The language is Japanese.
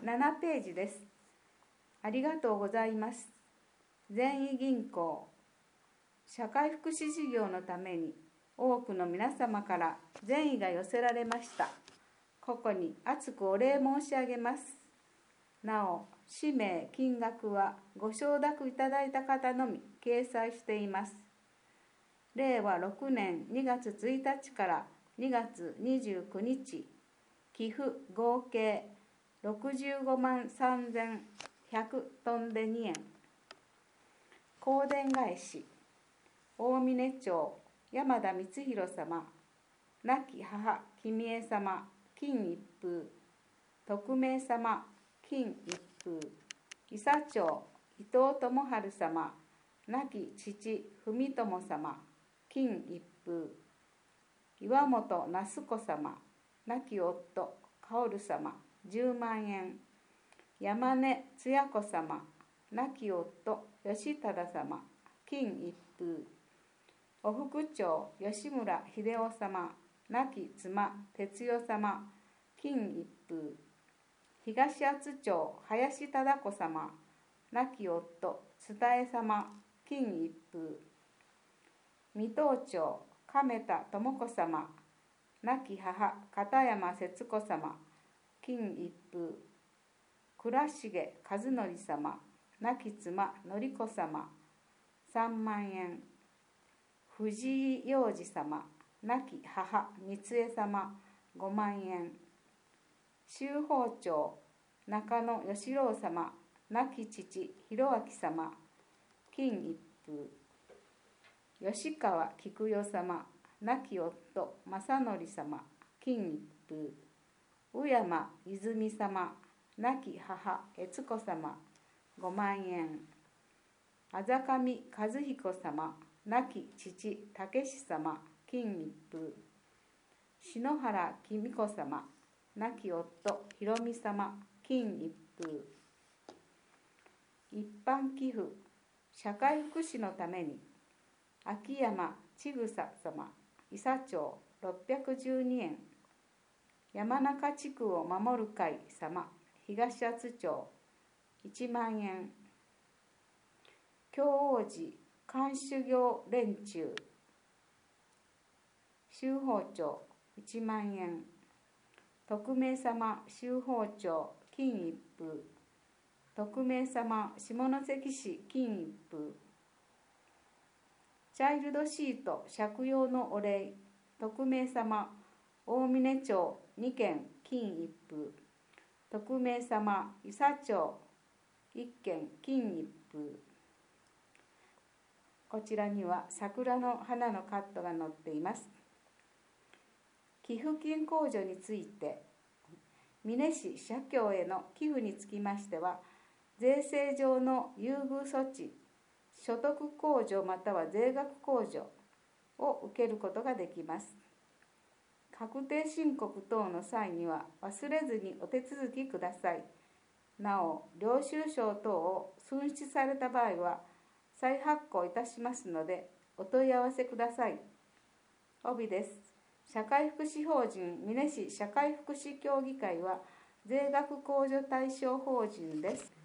7ページです。ありがとうございます。善意銀行、社会福祉事業のために多くの皆様から善意が寄せられました。ここに厚くお礼申し上げます。なお、氏名、金額はご承諾いただいた方のみ掲載しています。令和6年2月1日から2月29日、寄付合計65万3100トンで2円。香典返し、大峰町山田光弘様、亡き母君江様、金一封、徳明様、金一封、伊佐町伊藤智春様、亡き父文友様、金一封、岩本那須子様、亡き夫薫様、10万円、山根つや子様、亡き夫吉忠様、金一封、お副長吉村秀夫様、亡き妻哲代様、金一封、東厚町林忠子様、亡き夫津田江様、金一封、水戸町亀田智子様、亡き母片山節子様、金一封、倉重和則様、亡き妻典子様、3万円、藤井洋二様、亡き母三江様、5万円、修法町中野義郎様、亡き父弘明様、金一封、吉川菊代様、亡き夫正則様、金一封、宇山泉様、亡き母悦子様、5万円、あざかみ和彦様、亡き父武志様、金一封、篠原紀美子様、亡き夫弘美様、金一封、一般寄付、社会福祉のために秋山千草様、伊佐町612円、山中地区を守る会様、東厚町1万円、京王寺監修業連中修法町1万円、徳明様修法町金一封、徳明様下関市金一封、チャイルドシート借用のお礼、徳明様大峰町2件金一封、徳明様伊佐町1件金一封。こちらには桜の花のカットが載っています。寄付金控除について、美祢市社協への寄付につきましては、税制上の優遇措置、所得控除または税額控除を受けることができます。確定申告等の際には忘れずにお手続きください。なお、領収書等を紛失された場合は再発行いたしますのでお問い合わせください。帯です。社会福祉法人美祢市社会福祉協議会は税額控除対象法人です。